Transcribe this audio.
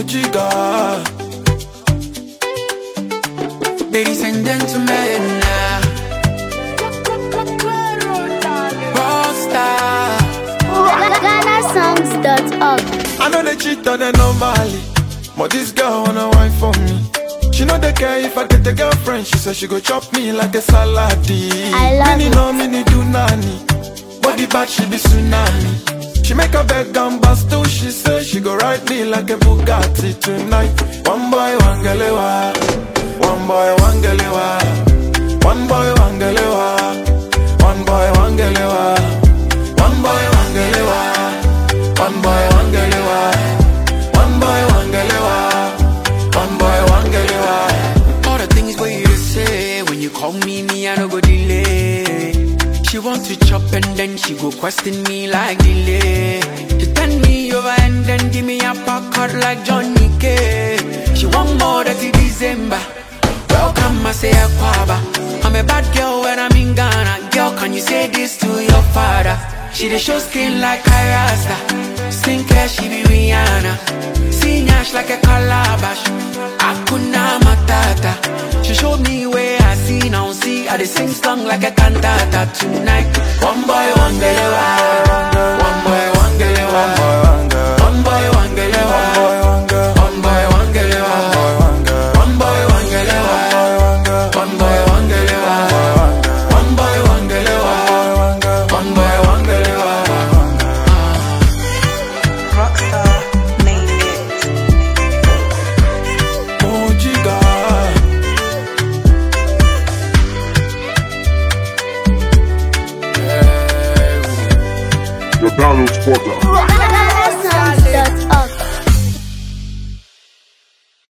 Fujiga. Ladies and gentlemen, Rockstar. GhanaSongs.org. I know they cheat on them normally, but this girl wanna wine for me. She know they care if I get a girlfriend. She said she go chop me like a salad. I love Mini it. no mini do nani. Body bad she be tsunami. She make a beg and bust too. She say she go ride me like a Bugatti tonight. One boy, one galewa. One boy, one galewa. One boy, one galewa. One boy, one galewa. One boy, one galewa. One boy, one galewa. One boy, one galewa. One boy, one galewa. All the things where you say when you call me, I no go delay. She want to chop and then she go question me like delay. She turn me over and then give me a cut like Johnny K. She want more dirty December. Welcome, I say Aquaba. I'm a bad girl when I'm in Ghana. Girl, can you say this to your father? She the show skin like Kyrasta. Skincare, she be Rihanna. See Nash like a calabash. Akuna Matata. She showed me where I see now. See, I dey sing song like a cantata tonight. One boy, one galewa. One boy,